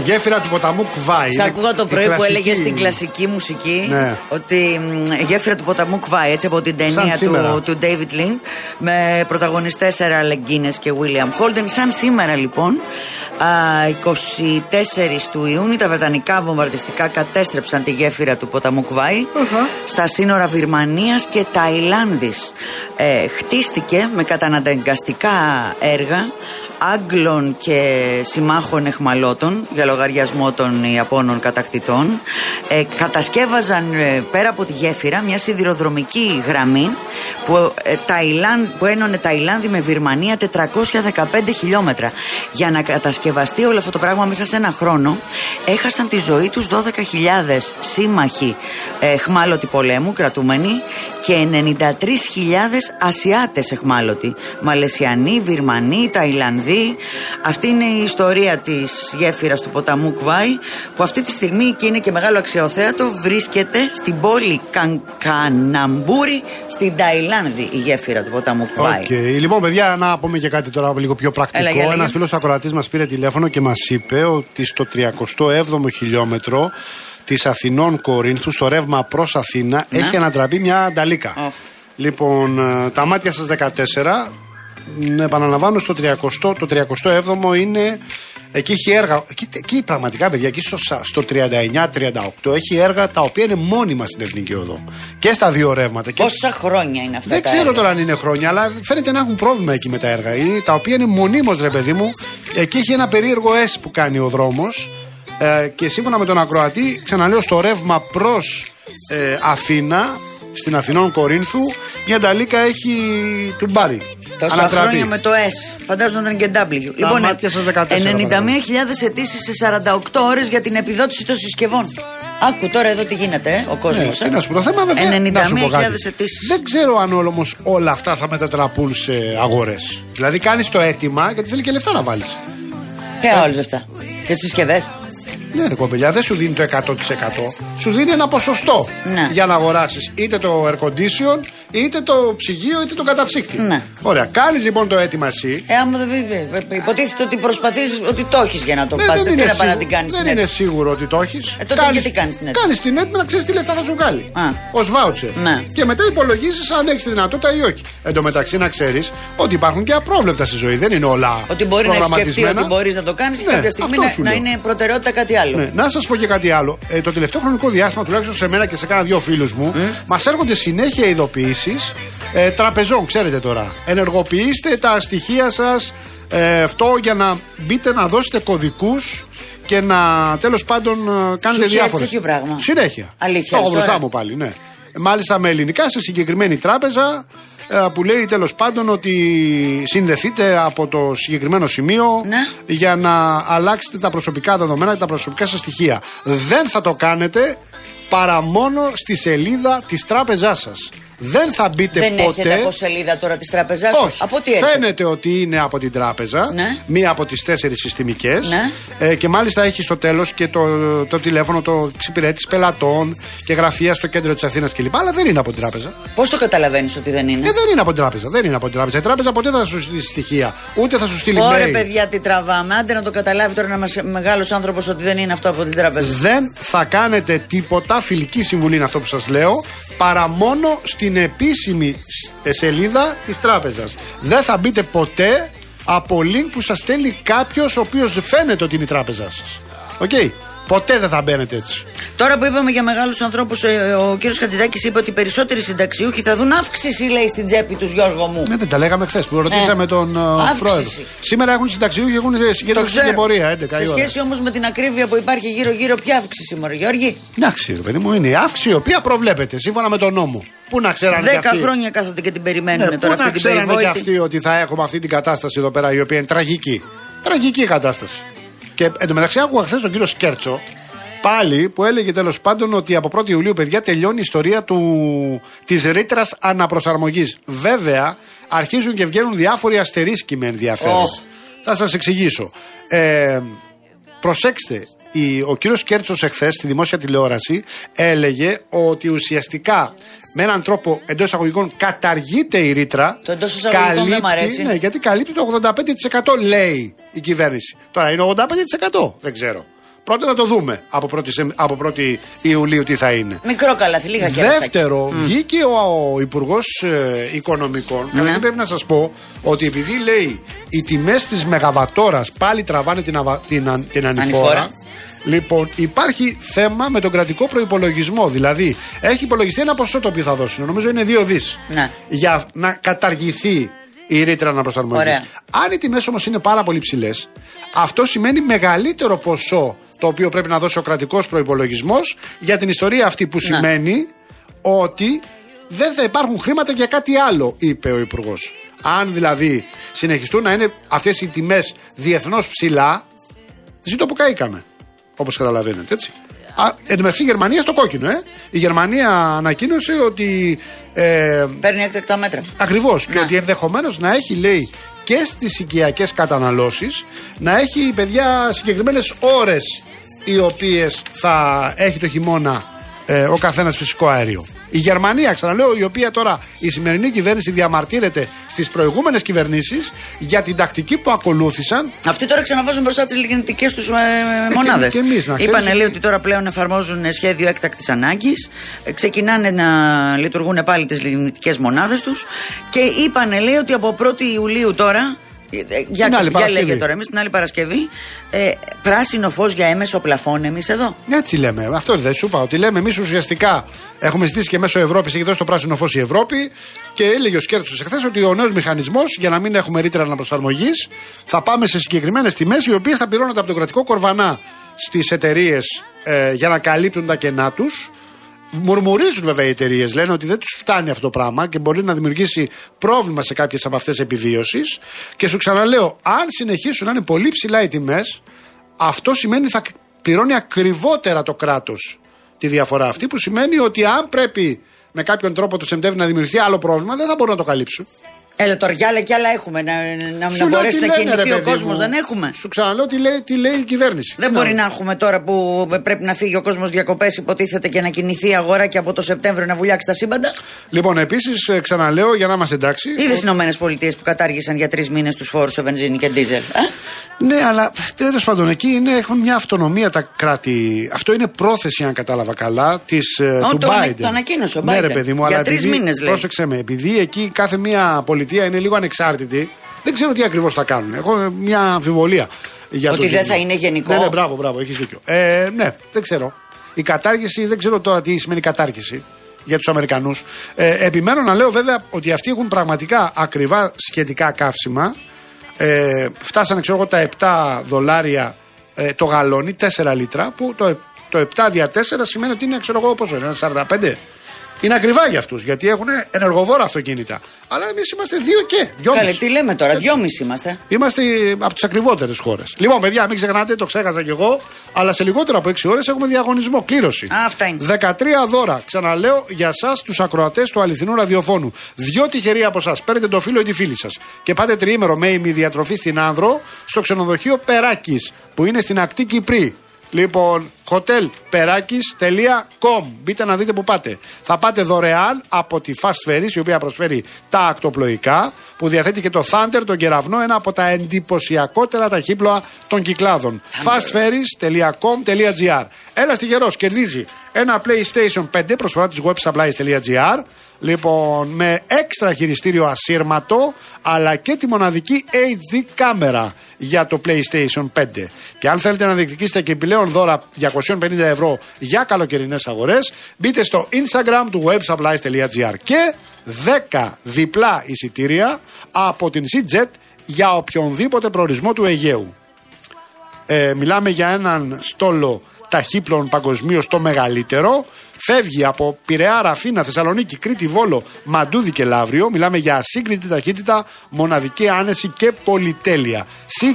γέφυρα του ποταμού Κβάη. Σ' ακούγα το πρωί που έλεγε στην κλασική μουσική, ναι, ότι η γέφυρα του ποταμού Κβάη, έτσι από την ταινία του David Lynn, με πρωταγωνιστές Sarah Allen Guinness και William Holden. Σαν σήμερα λοιπόν, 24 του Ιούνιου, τα βρετανικά βομβαρδιστικά κατέστρεψαν τη γέφυρα του ποταμού Κβάη στα σύνορα Βυρμανίας και Ταϊλάνδης. Χτίστηκε με καταναγκαστικά έργα Άγγλων και συμμάχων εχμαλώτων για λογαριασμό των Ιαπώνων κατακτητών. Κατασκεύαζαν πέρα από τη γέφυρα μια σιδηροδρομική γραμμή που ένωνε Ταϊλάνδη με Βυρμανία 415 χιλιόμετρα. Για να κατασκευαστεί όλο αυτό το πράγμα μέσα σε ένα χρόνο έχασαν τη ζωή τους 12.000 σύμμαχοι εχμάλωτοι πολέμου, κρατούμενοι, και 93.000 Ασιάτες εχμάλωτοι, Μαλαισιανοί, Βυρμανοί, Ταϊλανδοί. Αυτή είναι η ιστορία της γέφυρας του ποταμού Κβάη, που αυτή τη στιγμή, και είναι και μεγάλο αξιοθέατο, βρίσκεται στην πόλη Κανκαναμπούρη στην Ταϊλάνδη, η γέφυρα του ποταμού Κβάη. Λοιπόν, παιδιά, να πούμε και κάτι τώρα λίγο πιο πρακτικό. Ένας φίλος ακροατής μας πήρε τηλέφωνο και μας είπε ότι στο 37ο χιλιόμετρο της Αθηνών Κορίνθου, στο ρεύμα προς Αθήνα, έχει ανατραπεί μια ανταλίκα. Λοιπόν, τα μάτια σας 14. Επαναλαμβάνω, το 37ο είναι. Εκεί έχει έργα. Εκεί πραγματικά, παιδιά, εκεί στο 39-38 έχει έργα τα οποία είναι μόνιμα στην Εθνική Οδό. Και στα δύο ρεύματα. Πόσα χρόνια είναι αυτά? Δεν ξέρω τώρα αν είναι χρόνια, αλλά φαίνεται να έχουν πρόβλημα εκεί με τα έργα. Τα οποία είναι μονίμως, ρε παιδί μου. Εκεί έχει ένα περίεργο S που κάνει ο δρόμος. Και σύμφωνα με τον ακροατή, ξαναλέω, στο ρεύμα προς Αθήνα, στην Αθηνών Κορίνθου, μια νταλίκα έχει τουμπάρει. Τόσα χρόνια με το S. Φαντάζομαι να ήταν και W. Λοιπόν, 91.000 αιτήσεις σε 48 ώρες για την επιδότηση των συσκευών. Άκου τώρα εδώ τι γίνεται, ο κόσμος. Ναι, το θέμα, βέβαια, 91.000 αιτήσεις. Δεν ξέρω αν όμως όλα αυτά θα μετατραπούν σε αγορές. Δηλαδή κάνεις το αίτημα γιατί θέλει και λεφτά να βάλεις. Και όλες αυτά. Και τις συσκευές. Ναι, ρε κοπελιά, δεν σου δίνει το 100%. Σου δίνει ένα ποσοστό για να αγοράσεις είτε το air condition, είτε το ψυγείο, είτε τον καταψύκτη. Ναι. Ωραία. Κάνεις λοιπόν το αίτημα εσύ. Υποτίθεται ότι προσπαθείς ότι το έχεις για να το πας. Δεν είναι να την κάνεις. Δεν είναι σίγουρο ότι το έχεις. Τότε γιατί κάνεις την αίτηση? Κάνεις την αίτημα να ξέρεις τι λεφτά θα σου βγάλει. Ως βάουτσερ. Ναι. Και μετά υπολογίζεις αν έχεις τη δυνατότητα ή όχι. Εν τω μεταξύ να ξέρεις ότι υπάρχουν και απρόβλεπτα στη ζωή. Δεν είναι όλα. Ότι μπορεί να σκεφτεί ότι μπορείς να το κάνεις και κάποια στιγμή να είναι προτεραιότητα κάτι άλλο. Ναι. Να σας πω και κάτι άλλο. Το τελευταίο χρονικό διάστημα, τουλάχιστον σε μένα και σε κάνα δύο φίλους μου, μας έρχονται συνέχεια ειδοποιήσεις τραπεζών, ξέρετε τώρα. Ενεργοποιήστε τα στοιχεία σας, αυτό για να μπείτε να δώσετε κωδικούς και να τέλος πάντων κάνετε διάφορες. Συνέχεια. Αλήθεια. Το έχω μπροστά μου πάλι, ναι. Μάλιστα με ελληνικά σε συγκεκριμένη τράπεζα, που λέει τέλος πάντων ότι συνδεθείτε από το συγκεκριμένο σημείο για να αλλάξετε τα προσωπικά δεδομένα και τα προσωπικά σας στοιχεία. Δεν θα το κάνετε παρά μόνο στη σελίδα της τράπεζάς σας. Δεν θα μπείτε ποτέ. Δεν έχετε από σελίδα τώρα της τράπεζάς σας? Όχι. Από τι φαίνεται ότι είναι από την τράπεζα, μία από τις 4 συστημικές, και μάλιστα έχει στο τέλος και το τηλέφωνο, το εξυπηρέτηση πελατών και γραφεία στο κέντρο της Αθήνας κλπ. Αλλά δεν είναι από την τράπεζα. Πώς το καταλαβαίνεις ότι δεν είναι? Δεν είναι από την τράπεζα. Δεν είναι από την τράπεζα. Η τράπεζα ποτέ δεν θα σου στείλει στοιχεία, ούτε θα σου στείλει mail. Ωραία, παιδιά, τι τραβάμε. Άντε να το καταλάβει τώρα ένα μεγάλος άνθρωπος ότι δεν είναι αυτό από την τράπεζα. Δεν θα κάνετε τίποτα, φιλική συμβουλή είναι αυτό που σας λέω, παρά μόνο στην επίσημη σελίδα της τράπεζας. Δεν θα μπείτε ποτέ από link που σας στέλνει κάποιος ο οποίος φαίνεται ότι είναι η τράπεζά σας. Οκ. Ποτέ δεν θα μπαίνετε έτσι. Τώρα που είπαμε για μεγάλους ανθρώπους, ο κύριος Χατζηδάκης είπε ότι οι περισσότεροι συνταξιούχοι θα δουν αύξηση, λέει, στην τσέπη τους, Γιώργο μου. Δεν τα λέγαμε χθες που ρωτήσαμε τον πρόεδρο. Σήμερα έχουν συνταξιούχοι, έχουν συγκέντρωση στην πορεία 11 Σε σχέση όμως με την ακρίβεια που υπάρχει γύρω-γύρω, ποια αύξηση, μωρέ Γιώργη? Εντάξει, ρε παιδί μου, είναι η αύξηση η οποία προβλέπεται σύμφωνα με τον νόμο. Πού να ξέρανε 10 χρόνια κάθονται και την περιμένουν τώρα αυτή την περιβόητη. Πού να ξέρανε και αυτοί ότι θα έχουμε αυτή την κατάσταση εδώ πέρα, η οποία είναι τραγική. Τραγική κατάσταση. Και εν τω μεταξύ άκουγα χθες τον κύριο Σκέρτσο πάλι που έλεγε τέλος πάντων ότι από 1η Ιουλίου, παιδιά, τελειώνει η ιστορία της ρήτρας αναπροσαρμογής. Βέβαια, αρχίζουν και βγαίνουν διάφοροι αστερίσκοι με ενδιαφέρον. Θα σας εξηγήσω. Προσέξτε, ο κύριος Σκέρτσος εχθές στη δημόσια τηλεόραση έλεγε ότι ουσιαστικά με έναν τρόπο εντός εισαγωγικών καταργείται η ρήτρα. Το εντός εισαγωγικών δεν μ' αρέσει. Ναι, γιατί καλύπτει το 85% λέει η κυβέρνηση. Τώρα είναι 85%, δεν ξέρω. Πρώτα να το δούμε από 1η Ιουλίου τι θα είναι. Μικρό καλάθι, λίγα κερασάκια. Δεύτερο, βγήκε ο Υπουργός Οικονομικών. Καταρχήν πρέπει να σας πω ότι επειδή λέει οι τιμές της μεγαβατόρας πάλι τραβάνε την ανηφόρα. Λοιπόν, υπάρχει θέμα με τον κρατικό προϋπολογισμό. Δηλαδή, έχει υπολογιστεί ένα ποσό το οποίο θα δώσουν. Νομίζω είναι 2 δις. Ναι. Για να καταργηθεί η ρήτρα αναπροσαρμογής. Αν οι τιμές όμως είναι πάρα πολύ ψηλές, αυτό σημαίνει μεγαλύτερο ποσό το οποίο πρέπει να δώσει ο κρατικός προϋπολογισμός για την ιστορία αυτή, που σημαίνει ότι δεν θα υπάρχουν χρήματα για κάτι άλλο, είπε ο Υπουργός. Αν δηλαδή συνεχιστούν να είναι αυτές οι τιμές διεθνώς ψηλά, ζήτω που καήκαμε. Όπως καταλαβαίνετε, έτσι. Εν τω μεταξύ η Γερμανία στο κόκκινο, Η Γερμανία ανακοίνωσε ότι. Παίρνει έκτακτα μέτρα. Ακριβώς. Και ότι ενδεχομένως να έχει, λέει, και στις οικιακές καταναλώσεις, να έχει, παιδιά, συγκεκριμένες ώρες οι οποίες θα έχει το χειμώνα ο καθένας φυσικό αέριο. Η Γερμανία, ξαναλέω, η οποία τώρα η σημερινή κυβέρνηση διαμαρτύρεται στις προηγούμενες κυβερνήσεις για την τακτική που ακολούθησαν. Αυτοί τώρα ξαναβάζουν μπροστά τις λιγνητικές τους μονάδες. Και εμείς, να είπανε, λέει, ότι τώρα πλέον εφαρμόζουν σχέδιο έκτακτης ανάγκης. Ξεκινάνε να λειτουργούν πάλι τις λιγνητικές μονάδες τους. Και είπανε, λέει, ότι από 1η Ιουλίου τώρα. Για λέγε τώρα, εμείς την άλλη Παρασκευή, πράσινο φως για έμεσο πλαφόν, εμείς εδώ. Έτσι λέμε. Αυτό δεν σου είπα. Ότι λέμε εμείς ουσιαστικά έχουμε ζητήσει και μέσω Ευρώπης, έχει δώσει το πράσινο φως η Ευρώπη, και έλεγε ο Σκέρτσος εχθές ότι ο νέος μηχανισμός, για να μην έχουμε ρήτρα αναπροσαρμογής, θα πάμε σε συγκεκριμένες τιμές, οι οποίες θα πληρώνονται από τον κρατικό κορβανά στις εταιρείες για να καλύπτουν τα κενά τους. Μουρμουρίζουν βέβαια οι εταιρείες, λένε ότι δεν τους φτάνει αυτό το πράγμα και μπορεί να δημιουργήσει πρόβλημα σε κάποιες από αυτές επιβίωσης. Και σου ξαναλέω, αν συνεχίσουν να είναι πολύ ψηλά οι τιμές, αυτό σημαίνει θα πληρώνει ακριβότερα το κράτος τη διαφορά αυτή, που σημαίνει ότι αν πρέπει με κάποιον τρόπο το Σεπτέμβριο να δημιουργηθεί άλλο πρόβλημα, δεν θα μπορούν να το καλύψουν. Έλα τώρα, κι άλλα κι άλλα έχουμε. Να μπορέσει να κινηθεί ο κόσμος, δεν έχουμε. Σου ξαναλέω τι λέει η κυβέρνηση. Δεν μπορεί να έχουμε τώρα που πρέπει να φύγει ο κόσμος διακοπές, υποτίθεται, και να κινηθεί η αγορά και από το Σεπτέμβριο να βουλιάξει τα σύμπαντα. Λοιπόν, επίσης, ξαναλέω για να είμαστε εντάξει. Είδες οι ΗΠΑ που κατάργησαν για 3 μήνες τους φόρους σε βενζίνη και ντίζελ. Ναι, αλλά τέλος πάντων εκεί έχουν μια αυτονομία τα κράτη. Αυτό είναι πρόθεση, αν κατάλαβα καλά, του Biden. Το ανακοίνωσε ο Biden. Ναι, ρε παιδί μου, για 3 μήνες λέει. Πρόσεξε με, επειδή εκεί κάθε μία πολιτεία είναι λίγο ανεξάρτητη, δεν ξέρω τι ακριβώς θα κάνουν. Έχω μια αμφιβολία για ότι δεν θα είναι γενικό. Ναι, μπράβο, έχεις δίκιο. Ναι, δεν ξέρω. Η κατάργηση, δεν ξέρω τώρα τι σημαίνει κατάργηση για τους Αμερικανούς. Επιμένω να λέω βέβαια ότι αυτοί έχουν πραγματικά ακριβά σχετικά καύσιμα. Φτάσανε, ξέρω εγώ, τα $7 το γαλόνι, 4 λίτρα, που το 7 δια 4 σημαίνει ότι είναι, ξέρω εγώ, πόσο είναι, 45. Είναι ακριβά για αυτούς, γιατί έχουν ενεργοβόρα αυτοκίνητα. Αλλά εμείς είμαστε 2 και 2,5. Καλέ, τι λέμε τώρα, 2,5 είμαστε. Είμαστε από τις ακριβότερες χώρες. Λοιπόν, παιδιά, μην ξεχνάτε, το ξέχασα κι εγώ, αλλά σε λιγότερο από 6 ώρες έχουμε διαγωνισμό, κλήρωση. Αυτά είναι. 13 δώρα, ξαναλέω, για εσάς τους ακροατές του αληθινού ραδιοφώνου. 2 τυχεροί από εσάς. Παίρνετε το φίλο ή τη φίλη σας και πάτε τριήμερο με ημιδιατροφή στην Άνδρο, στο ξενοδοχείο Περάκης, που είναι στην ακτή Κυπρή. Λοιπόν, hotelperakis.com. Μπείτε να δείτε που πάτε. Θα πάτε δωρεάν από τη Fast Ferries, η οποία προσφέρει τα ακτοπλοϊκά, που διαθέτει και το Thunder, τον κεραυνό, ένα από τα εντυπωσιακότερα ταχύπλοα των Κυκλάδων. fastferries.com.gr. Ένας τυχερός κερδίζει ένα PlayStation 5, προσφορά της websupplies.gr. Λοιπόν, με έξτρα χειριστήριο ασύρματο, αλλά και τη μοναδική HD κάμερα για το PlayStation 5. Και αν θέλετε να διεκδικήσετε και επιπλέον δώρα 250 ευρώ για καλοκαιρινές αγορές, μπείτε στο Instagram του websupplies.gr και 10 διπλά εισιτήρια από την CJet για οποιονδήποτε προορισμό του Αιγαίου. Μιλάμε για έναν στόλο ταχύπλων παγκοσμίως το μεγαλύτερο. Φεύγει από Πειραιά, Ραφίνα, Θεσσαλονίκη, Κρήτη, Βόλο, Μαντούδη και Λαύριο. Μιλάμε για ασύγκριτη ταχύτητα, μοναδική άνεση και πολυτέλεια.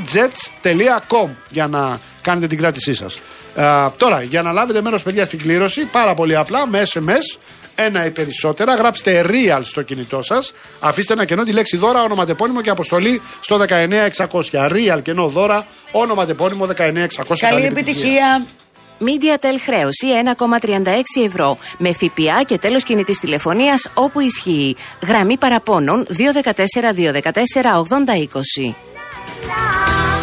cjets.com για να κάνετε την κράτησή σας. Τώρα, για να λάβετε μέρος, παιδιά, στην κλήρωση, πάρα πολύ απλά, με SMS, ένα ή περισσότερα, γράψτε real στο κινητό σας, αφήστε ένα κενό τη λέξη δώρα, ονοματεπώνυμο και αποστολή στο 19600. Real κενό δώρα, ονοματεπώνυμο 19600. Καλή επιτυχία. MediaTel χρέωση 1,36 ευρώ με ΦΠΑ και τέλος κινητής τηλεφωνίας όπου ισχύει. Γραμμή παραπώνων 214 214 8020.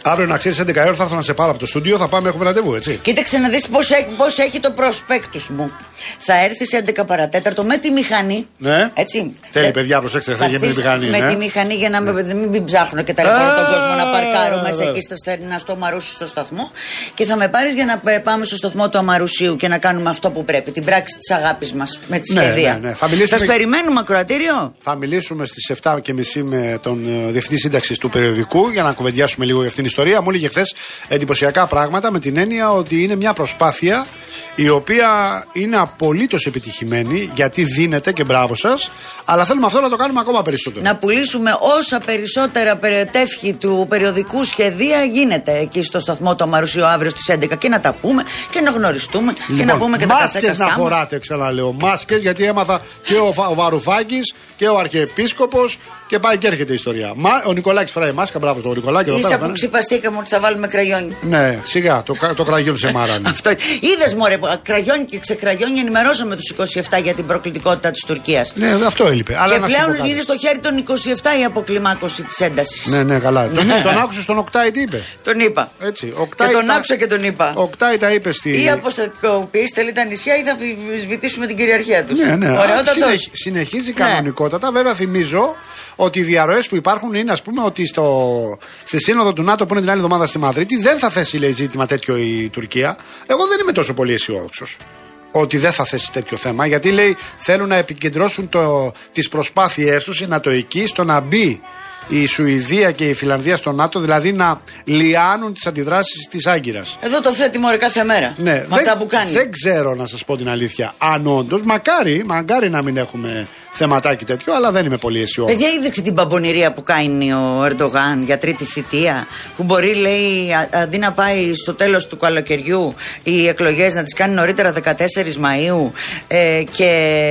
Αύριο να ξέρει 11 ώρα θα έρθω να σε πάρω από το στούντιο, θα πάμε, έχουμε ραντεβού, έτσι. Κοίταξε να δεις πώς έχει το προσπέκτους μου. Θα έρθει σε 11 παρατέταρτο με τη μηχανή. Ναι. Έτσι. Θέλει, παιδιά, προσέξτε, θα γίνει με τη μηχανή. Με τη μηχανή για να μην ψάχνω και τα λοιπά τον κόσμο να παρκάρω μέσα εκεί στα στερνά στο Αμαρούσι στο σταθμό. Και θα με πάρεις για να πάμε στο σταθμό του Αμαρουσίου και να κάνουμε αυτό που πρέπει. Την πράξη της αγάπης μας με τη σχεδία. Ναι. Σας περιμένουμε, ακροατήριο. Θα μιλήσουμε στις 7:30 με τον διευθυντή σύνταξης του περιοδικού για να κουβεντιάσουμε λίγο για αυτήν την ιστορία. Μου έλεγε χθες εντυπωσιακά πράγματα με την έννοια ότι είναι μια προσπάθεια η οποία είναι απολύτως επιτυχημένη γιατί δίνεται και μπράβο σας, αλλά θέλουμε αυτό να το κάνουμε ακόμα περισσότερο. Να πουλήσουμε όσα περισσότερα τεύχη του περιοδικού σχεδία γίνεται εκεί στο σταθμό του Αμαρουσίου αύριο στις 11 και να τα πούμε και να γνωριστούμε και να πούμε και τα κασέκαστά μας. Μάσκες να φοράτε, ξαναλέω, μάσκες, γιατί έμαθα και ο Βαρουφάκης και ο Αρχιεπίσκοπος και πάει και έρχεται η ιστορία. Ο Νικολάκης φοράει μάσκα, μπράβο στον Νικολάκη. Ίσα που ξυπαστήκαμε ότι θα βάλουμε κραγιόνι. Ναι, σιγά, το κραγιόν σε μάρανε. Αυτό. Είδες μωρέ, κραγιόνι και ξεκραγιόνι ενημερώσαμε τους 27 για την προκλητικότητα της Τουρκίας. Ναι, αυτό έλειπε. Και πλέον είναι στο χέρι των 27 η αποκλιμάκωση της έντασης. Ναι, καλά. Τον άκουσες τον Οκτάη τι είπε. Τον είπα. Έτσι, και τον άκουσα και τον είπα. Οκτάη τα είπε στη. Ή αποστατικοποιήστε τα νησιά ή θα σβητήσουμε την κυριαρχία τους. Ναι. Συνεχίζει κανονικότατα. Βέβαια θυμίζω ότι οι διαρροές που υπάρχουν είναι, ας πούμε, ότι στη σύνοδο του ΝΑΤΟ που είναι την άλλη εβδομάδα στη Μαδρίτη δεν θα θέσει, λέει, ζήτημα τέτοιο η Τουρκία. Εγώ δεν είμαι τόσο πολύ αισιόδοξος ότι δεν θα θέσει τέτοιο θέμα, γιατί, λέει, θέλουν να επικεντρώσουν τις προσπάθειές τους νατοικοί στο να μπει η Σουηδία και η Φιλανδία στο ΝΑΤΟ, δηλαδή να λιάνουν τις αντιδράσεις της Άγκυρας. Εδώ το θέτει μωρέ κάθε μέρα. Ναι, αυτά που κάνει. Δεν ξέρω να σας πω την αλήθεια. Αν όντως, μακάρι να μην έχουμε θεματάκι τέτοιο, αλλά δεν είμαι πολύ αισιόδοξος. Παιδιά, είδεξε την παμπονηρία που κάνει ο Ερντογάν για τρίτη θητεία. Που μπορεί, λέει, αντί να πάει στο τέλος του καλοκαιριού οι εκλογές να τις κάνει νωρίτερα 14 Μαΐου και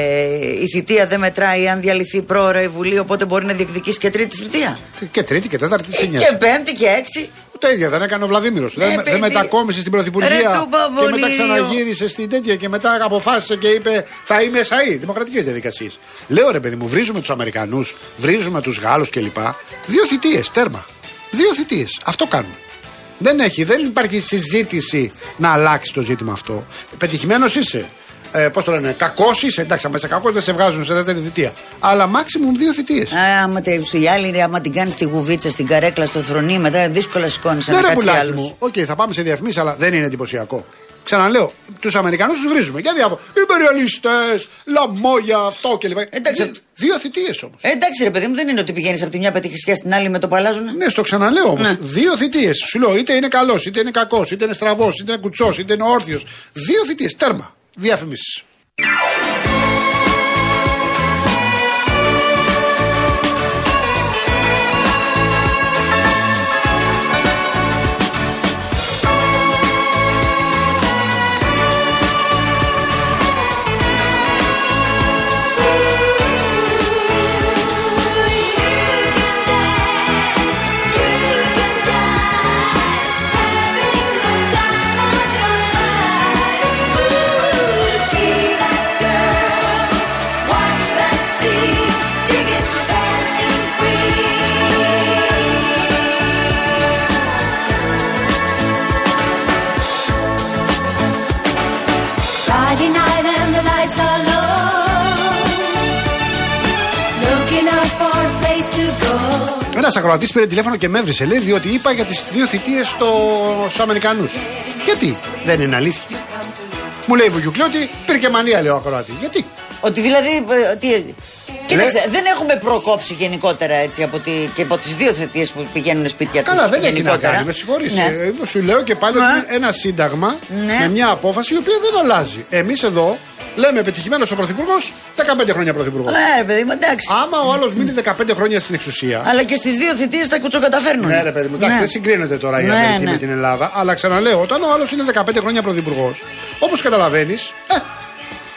η θητεία δεν μετράει αν διαλυθεί πρόωρα η Βουλή, οπότε μπορεί να διεκδικήσει και τρίτη θητεία. Και τρίτη και τέταρτη και πέμπτη και έκτη. Το ίδιο δεν έκανε ο Βλαδίμηρος. Δεν μετακόμισε στην Πρωθυπουργία και μετά ξαναγύρισε στην τέτοια και μετά αποφάσισε και είπε θα είμαι ΕΣΑΗ. Δημοκρατικές διαδικασίες. Λέω ρε παιδί μου, βρίζουμε τους Αμερικανούς, βρίζουμε τους Γάλλους κλπ. 2 θητείες, τέρμα. 2 θητείες. Αυτό κάνουμε. Δεν υπάρχει συζήτηση να αλλάξει το ζήτημα αυτό. Πετυχημένος είσαι. Πώς το λένε, κακός είσαι. Εντάξει, αν είσαι κακός δεν σε βγάζουν σε δεύτερη θητεία. Αλλά maximum 2 θητείες. Άμα την κάνεις στη γουβίτσα, στην καρέκλα, στο θρονί, μετά δύσκολα σηκώνεις ένα κάτι άλλο. Οκ, θα πάμε σε διαφημίσεις, αλλά δεν είναι εντυπωσιακό. Ξαναλέω, τους Αμερικανούς τους βρίζουμε για διάφορα. Ιμπεριαλιστές, λαμόγια, αυτό κλπ. 2 θητείες όμως. Εντάξει, ρε παιδί μου, δεν είναι ότι πηγαίνεις από τη μια πετυχησιά στην άλλη με το παλάζουν. Ναι, στο ξαναλέω όμως. 2 θητείες. Σου λέω, είτε είναι καλός, είτε είναι κακός, είτε είναι στραβός, είτε είναι κουτσός, είτε είναι όρθιος. 2 θητείες, τέρμα. Διαφημίσεις. Ένας ακροατής πήρε τηλέφωνο και με έβρισε, λέει, διότι είπα για τις 2 θητείες στους Αμερικανούς. Γιατί δεν είναι αλήθεια. Μου λέει η Βουγιουκλή ότι πήρε μανία, λέει ο ακροατής. Γιατί. Ότι δηλαδή. Κοίταξε, δεν έχουμε προκόψει γενικότερα έτσι και από τις 2 θητείες που πηγαίνουν σπίτια τους. Καλά, δεν έχει να κάνει, με συγχωρείς. Ναι. Σου λέω και πάλι ένα σύνταγμα με μια απόφαση η οποία δεν αλλάζει. Εμείς εδώ λέμε πετυχημένος ο Πρωθυπουργός, 15 χρόνια Πρωθυπουργός. Ναι, παιδί μου, εντάξει. Άμα ο άλλος μείνει 15 χρόνια στην εξουσία. Αλλά και στις 2 θητείες τα κουτσοκαταφέρνουν. Ναι, ρε παιδί μου, εντάξει, δεν συγκρίνεται τώρα η Αμερική με την Ελλάδα. Αλλά ξαναλέω, όταν ο άλλος είναι 15 χρόνια Πρωθυπουργός, όπως καταλαβαίνεις,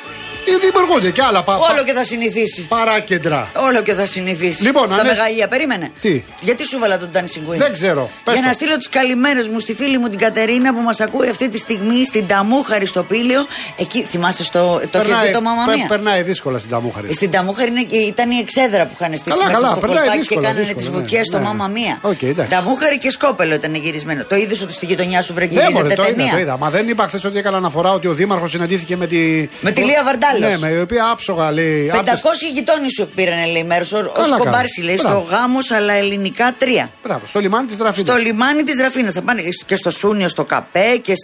Δημιουργούνται και άλλα Όλο και θα συνηθίσει. Παράκεντρα. Όλο και θα συνηθίσει. Λοιπόν, στα μεγαλεία, περίμενε. Τι? Γιατί σου βάλα τον Dancing Queen? Δεν ξέρω. Για να στείλω τις καλημέρες μου στη φίλη μου την Κατερίνα που μας ακούει αυτή τη στιγμή στην Ταμούχαρη στο Πήλιο. Εκεί θυμάσαι το έχεις δει το Μάμα Μία? Περνάει δύσκολα στην Ταμούχαρη. Στην Ταμούχαρη ήταν η εξέδρα που είχαν στήσει μέσα στο κολπάκι και κάνανε τις βουτιές στο Μάμα Μία. Ταμούχαρη και Σκόπελο ήταν γυρισμένο. Το είδες ότι στη γειτονιά σου βρεγγυρίζεται ταινία? Το είδα. Μα δεν είπα χθες ότι έκανα αναφορά ότι ο Δήμαρχος συναντήθηκε με τη Λία Βαρντάλος. Ναι, με η οποία άψογα λέει. 500 γειτόνι σου πήραν, λέει, μέρος. Ο Σκομπάρση λέει στο Γάμος, αλλά ελληνικά 3. Μπράβο, στο λιμάνι της Δραφίνας. Στο λιμάνι της Δραφίνας. Θα πάνε και στο Σούνιο, στο Καπέ και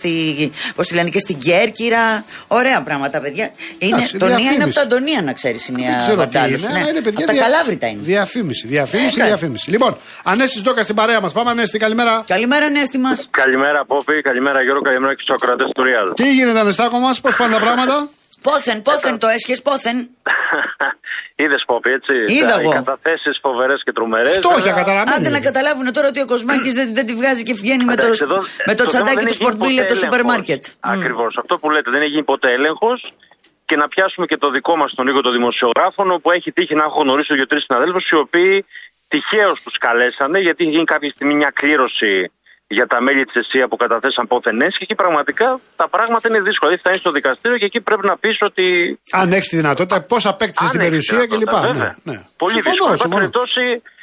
και στην Κέρκυρα. Ωραία πράγματα, παιδιά. Το Νία είναι από τα Αντωνία, να ξέρεις, η Νία Βαρντάλος. Από τα Καλάβρητα είναι. Διαφήμιση. Λοιπόν, Ανέστη Ντόκα στην παρέα μας. Πάμε, Ανέστη, καλημέρα. Καλημέρα, Ανέστη μας. Καλημέρα, Πόπη. Καλημέρα, Γιώργο. Καλημέρα και στους ακροατές του Real. Τι γίνεται, Ανεστάκο μας, πώς πάνε τα πράγματα? Πόθεν το έσχες, πόθεν. Είδες, Πόπη, έτσι. Είδα εγώ. Οι καταθέσεις φοβερές και τρομερές. Φτώχεια, καταλαβαίνω. Άντε να καταλάβουν τώρα ότι ο Κοσμάκης δεν τη βγάζει και βγαίνει με το τσαντάκι του σπορτμπίλι από το σούπερ μάρκετ. Ακριβώς. Αυτό που λέτε, δεν έχει γίνει ποτέ έλεγχος. Και να πιάσουμε και το δικό μας τον Νίκο, τον δημοσιογράφο, που έχει τύχει να έχω γνωρίσει 2-3 συναδέλφους, οι οποίοι τυχαίως τους καλέσανε, γιατί έχει γίνει κάποια στιγμή μια κλήρωση για τα μέλη της ΕΣΥΑ που καταθέσαν πόθενες και εκεί πραγματικά τα πράγματα είναι δύσκολα. Δηλαδή θα είναι στο δικαστήριο και εκεί πρέπει να πεις ότι. Αν έχεις τη δυνατότητα, πώς απέκτησες την περιουσία κλπ. Ναι. Πολύ δύσκολο. Εν πάση περιπτώσει,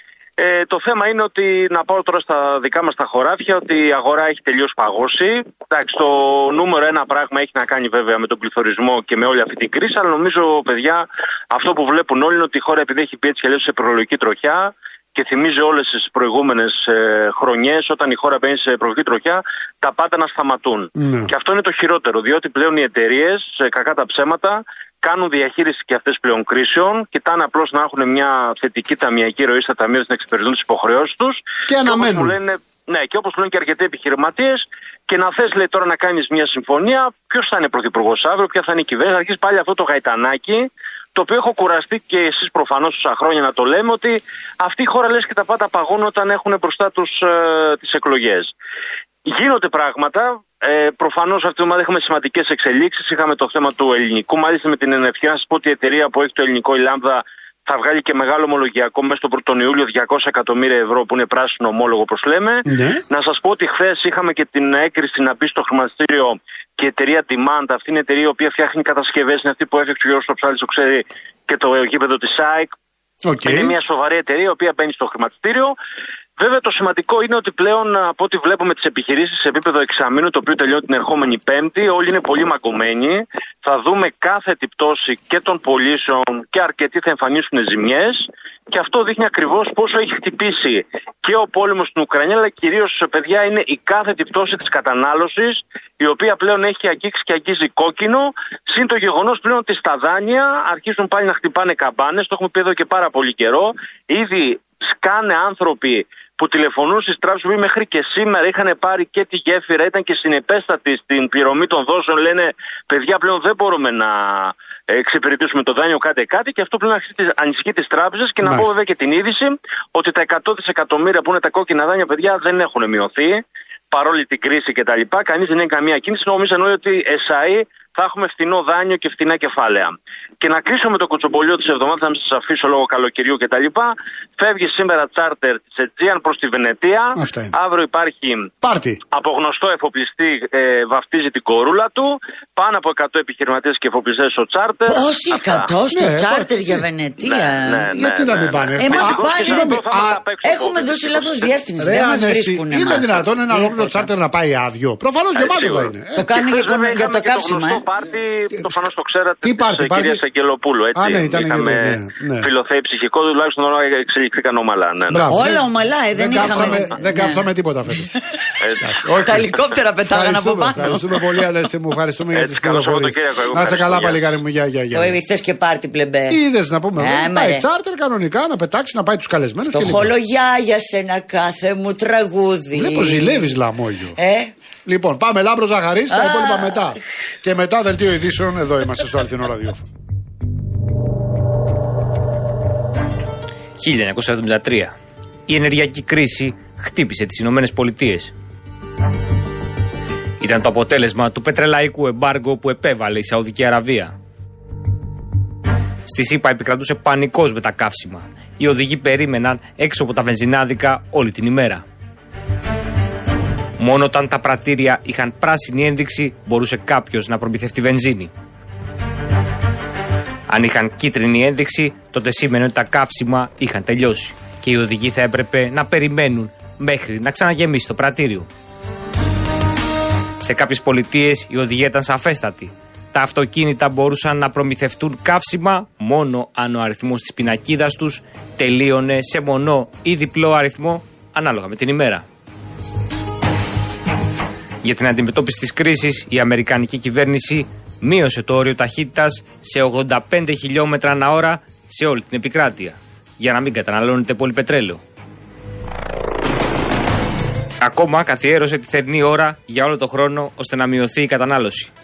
το θέμα είναι ότι, να πάω τώρα στα δικά μας τα χωράφια, ότι η αγορά έχει τελείως παγώσει. Εντάξει, το νούμερο ένα πράγμα έχει να κάνει βέβαια με τον πληθωρισμό και με όλη αυτή την κρίση, αλλά νομίζω, παιδιά, αυτό που βλέπουν όλοι είναι ότι η χώρα, επειδή έχει πει έτσι και αλλιώς σε προλογική τροχιά, και θυμίζει όλες τις προηγούμενες χρονιές, όταν η χώρα μπαίνει σε προηγούμενη τροχιά, τα πάντα να σταματούν. Και αυτό είναι το χειρότερο, διότι πλέον οι εταιρείες, κακά τα ψέματα, κάνουν διαχείριση και αυτές πλέον κρίσεων, κοιτάνε απλώς να έχουν μια θετική ταμιακή ροή στα ταμεία να εξυπηρετούν τις υποχρεώσεις τους. Και αναμένουν. Και όπως λένε και αρκετοί επιχειρηματίες, και να θες, λέει, τώρα να κάνεις μια συμφωνία, ποιος θα είναι πρωθυπουργός αύριο, ποια θα είναι η κυβέρνηση, θα αρχίσει πάλι αυτό το γαϊτανάκι, το οποίο έχω κουραστεί και εσείς προφανώς τόσα χρόνια να το λέμε, ότι αυτή η χώρα λες και τα πάντα παγώνουν όταν έχουν μπροστά τους τις εκλογές. Γίνονται πράγματα. Προφανώς αυτή τη εβδομάδα είχαμε σημαντικές εξελίξεις. Είχαμε το θέμα του ελληνικού. Μάλιστα, με την ευκαιρία να σας πω ότι η εταιρεία που έχει το ελληνικό, η Λάμδα, θα βγάλει και μεγάλο ομολογιακό μέσα τον Ιούλιο, 200 εκατομμύρια ευρώ, που είναι πράσινο ομόλογο, όπως λέμε. Ναι. Να σας πω ότι χθες είχαμε και την έκρηση να μπει στο χρηματιστήριο και η εταιρεία Demand. Αυτή είναι η εταιρεία η οποία φτιάχνει κατασκευές. Είναι αυτή που έφτιαξε ο Γιώργος Ψάλης, το ξέρει, και το γήπεδο της ΑΕΚ. Είναι μια σοβαρή εταιρεία η οποία μπαίνει στο χρηματιστήριο. Βέβαια, το σημαντικό είναι ότι πλέον, από ό,τι βλέπουμε τις επιχειρήσεις σε επίπεδο εξαμήνου, το οποίο τελειώνει την ερχόμενη Πέμπτη, όλοι είναι πολύ μαγκωμένοι. Θα δούμε κάθετη πτώση και των πωλήσεων και αρκετοί θα εμφανίσουν ζημιές. Και αυτό δείχνει ακριβώς πόσο έχει χτυπήσει και ο πόλεμος στην Ουκρανία, αλλά κυρίως, παιδιά, είναι η κάθετη πτώση της κατανάλωσης, η οποία πλέον έχει αγγίξει και αγγίζει κόκκινο. Συν το γεγονός πλέον ότι στα δάνεια αρχίζουν πάλι να χτυπάνε καμπάνες. Το έχουμε πει εδώ και πάρα πολύ καιρό. Ήδη σκάνε άνθρωποι που τηλεφωνούν στις τράπεζες, που μέχρι και σήμερα είχαν πάρει και τη γέφυρα, ήταν και συνεπέστατοι στην πληρωμή των δόσεων. Λένε, παιδιά, πλέον δεν μπορούμε να εξυπηρετήσουμε το δάνειο, κάτι, και αυτό πλέον ανησυχεί τις τράπεζες. Και να πω βέβαια και την είδηση ότι τα 100 δισεκατομμύρια που είναι τα κόκκινα δάνεια, παιδιά, δεν έχουν μειωθεί παρόλη την κρίση κτλ. Κανείς δεν έχει καμία κίνηση. Νομίζω ότι εσάι θα έχουμε φθηνό δάνειο και φθηνά κεφάλαια. Και να κλείσω με το κουτσομπολιό της εβδομάδας, να μην σας αφήσω λόγω καλοκαιριού κτλ. Φεύγει σήμερα τσάρτερ της Aegean προς τη Βενετία. Αύριο υπάρχει από γνωστό εφοπλιστή, βαφτίζει την κορούλα του. Πάνω από 100 επιχειρηματίες και εφοπλιστές στο τσάρτερ. Πόσοι 100 στο τσάρτερ για Βενετία? Γιατί να μην πάνε? Έχουμε δώσει λάθος διεύθυνση. Δεν μας βρίσκουν. Είναι δυνατόν ένα ολόκληρο τσάρτερ να πάει άδειο? Προφανώς γεμάτο θα είναι. Το κάνουν για το καύσιμα. Πάρτι, προφανώς το ξέρατε, της κυρίας Αγγελοπούλου. Είχαμε φιλοθέη ψυχικό, τουλάχιστον όλα εξελιχθήκαν ομαλά. Όλα ομαλά, δεν κάψαμε τίποτα φέτος. Τα ελικόπτερα πετάγαν από πάνω. Ευχαριστούμε πολύ, Ανέστη μου, ευχαριστούμε για τις πληροφορίες. Να είσαι καλά, παλικάρι μου, γεια. Θες και πάρτι, πλεμπέ. Είδες να πούμε, πάει τσάρτερ κανονικά, να πετάξει, να πάει τους καλεσμένους. Το χολογιά για σένα κάθε μου τραγούδι. Βλέπω ζηλεύεις λαμόγιο. Λοιπόν, πάμε Λάμπρο Ζαχαρής, τα υπόλοιπα μετά. Και μετά δελτίο ειδήσεων, εδώ είμαστε στο Αληθινό Ραδιόφωνο. 1973. Η ενεργειακή κρίση χτύπησε τις Ηνωμένες Πολιτείες. Ήταν το αποτέλεσμα του πετρελαϊκού εμπάργκο που επέβαλε η Σαουδική Αραβία. Στη ΣΥΠΑ επικρατούσε πανικός με τα καύσιμα. Οι οδηγοί περίμεναν έξω από τα βενζινάδικα όλη την ημέρα. Μόνο όταν τα πρατήρια είχαν πράσινη ένδειξη μπορούσε κάποιος να προμηθευτεί βενζίνη. Αν είχαν κίτρινη ένδειξη, τότε σήμαινε ότι τα καύσιμα είχαν τελειώσει και οι οδηγοί θα έπρεπε να περιμένουν μέχρι να ξαναγεμίσει το πρατήριο. Σε κάποιες πολιτείες η οδηγία ήταν σαφέστατη. Τα αυτοκίνητα μπορούσαν να προμηθευτούν καύσιμα μόνο αν ο αριθμός της πινακίδας τους τελείωνε σε μονό ή διπλό αριθμό ανάλογα με την ημέρα. Για την αντιμετώπιση της κρίσης, η αμερικανική κυβέρνηση μείωσε το όριο ταχύτητας σε 85 χιλιόμετρα ανά ώρα σε όλη την επικράτεια, για να μην καταναλώνεται πολύ πετρέλαιο. Ακόμα καθιέρωσε τη θερινή ώρα για όλο το χρόνο ώστε να μειωθεί η κατανάλωση.